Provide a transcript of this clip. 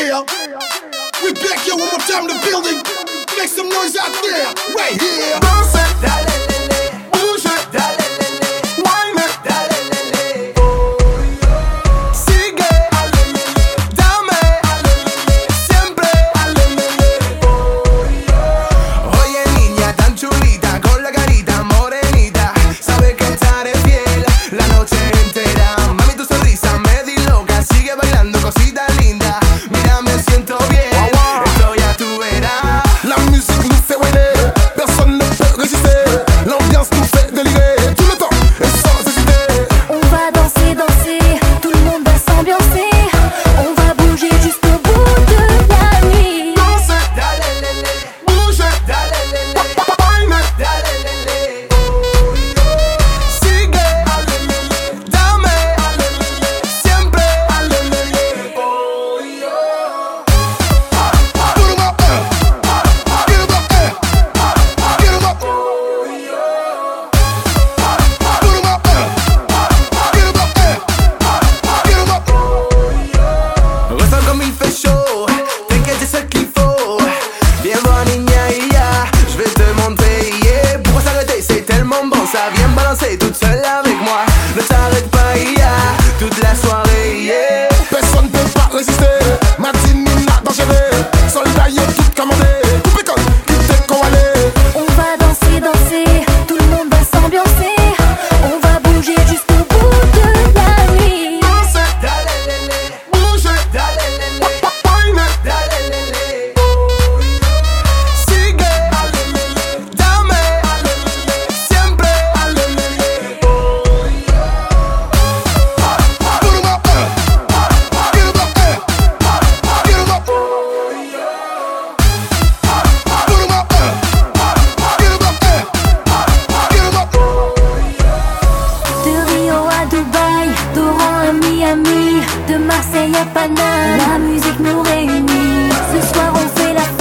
Yeah, we back here one more time in the building. Make some noise out there, right here. Danse, dale, lele, bouge, dale, lele, wine, dale, lele, sigue, dame, siempre, oye niña tan chulita, con la carita morenita, sabe que estaré fiel la noche entera. Mami, tu sonrisa me di loca, sigue bailando cosita linda. Mira, me siento bien, esto ya tú verás. La musique nous fait winer, personne ne peut résister. L'ambiance nous fait délirer, tout le temps et sans hésiter. On va danser, danser, tout le monde va s'ambiancer. On va bouger jusqu'au bout de la nuit. Danse, dale, lele, bouge, dale, lele, wine, dale, lele, sigue, dame, siempre, Put 'em up, get 'em up, get 'em up. Put 'em up, get 'em up, get 'em up. ressens comme il fait chaud, t'inquiète c'est ce qu'il faut. Viens voir niña y ya, je vais te montrer, yeah. Pourquoi s'arrêter, c'est tellement bon, ça vient balancer toute seule avec moi. Ne t'arrête pas, yeah, toute la soirée, yeah. Personne ne peut pas résister. Matinina d'enchaîner, soldat y'a tout commandé. Coupé comme qui t'est coalé. On va danser, danser, tout le monde va s'ambiancer. On va bouger jusqu'au bout de la nuit. Danse, dale, lele, bouge, dale, lele, wine, dale, lele, sigue, dame, siempre, Put 'em up, get 'em up, get 'em up. Put 'em up, get 'em up, get 'em up. De Rio à Dubaï, d'Oran à Miami, de Marseille à Paname, la musique nous réunit. Ce soir on fait la